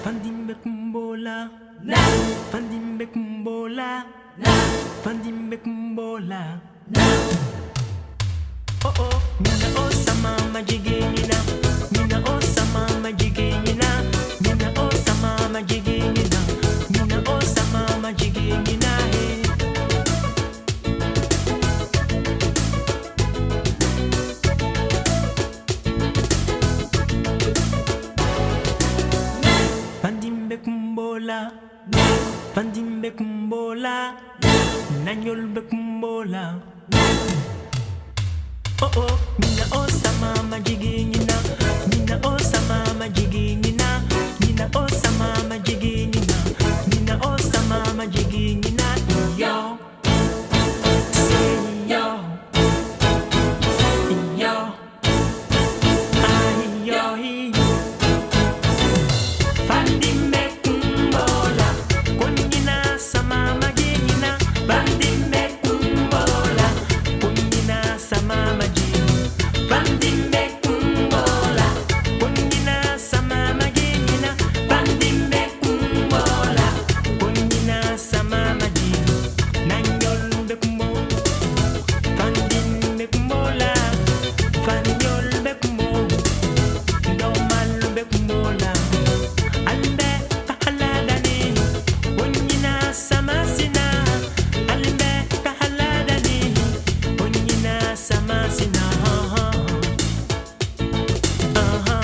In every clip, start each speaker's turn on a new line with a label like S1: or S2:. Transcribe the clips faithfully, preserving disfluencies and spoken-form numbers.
S1: Fandimbe kumbola,
S2: na,
S1: Fandimbe kumbola,
S2: na,
S1: Fandimbe kumbola,
S2: na.
S1: Oh oh, mina osa mama jigina, mina osa mama jigina, mina osa mama jigina, mina osa mama jigina. Fandimbe kumbola, Fandimbe kumbola, Nanyolbe kumbola. Oh oh, mina osa mama jigina, mina osa mama jigina, mina osa mama jigina, mina osa mama jigina. Yo, say yo, yo, ay yo. Fandimbe kumbola, konyina sa mama jigina, Fandimbe kumbola, konyina sa mama jigina, Fandimbe kumbola, konyina sa mama jigina, Fandimbe kumbola, konyina sa mama jigina, Nanyolbe kumbo, Fandimbe kumbola, Fanyolbe kumbo, Ndomalbe kumbola. Albe kahaladani, onyina samasina. Albe kahaladani, onyina samasina. Aha,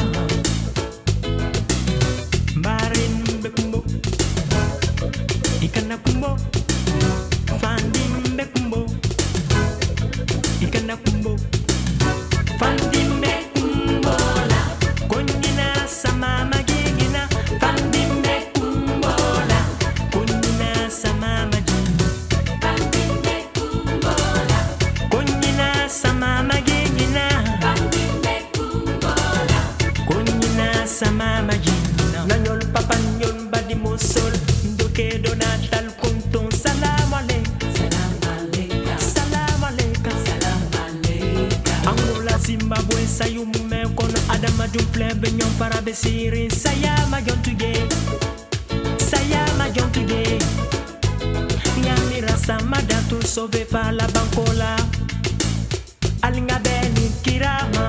S1: Barin bekumbo, ikana kumbo, Fandimbe kumbo, ikana kumbo, Fandimbe kumbola, konyina samama jigina, Fandimbe kumbola, konyina samama jigina,
S2: Fandimbe kumbola,
S1: konyina samama jigina,
S2: Fandimbe kumbola,
S1: konyina samama jigina. Nanyol papanyol badi mosol, ndoke donatal konton. Salam alaikum,
S2: salam alaikum,
S1: salam alaikum.
S2: salam alaikum.
S1: Angola, Zimbabwe, sayumume kono adama dumple benyon parabe siri. Sayama jontuge, sayama jontuge. Nyamira samada tu sauvé par la bancola. Alinga beni kirama,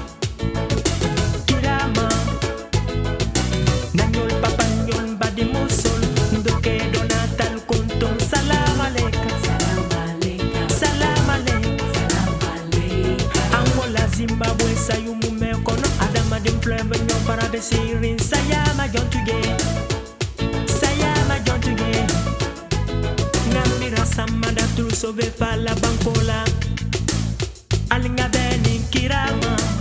S1: kirama. Nanyol papanyol badi musol, ndoke donatal konton. Salam alaikum,
S2: Salam alaikum,
S1: salam alaikum.
S2: salam alaikum.
S1: Angola, Zimbabwe, sayumume kono adama dumple benyon parabe siri. Sayama jontuge, sayama jontuge. Nyamira samada tu sauvé par la bancola. Alinga beni kirama.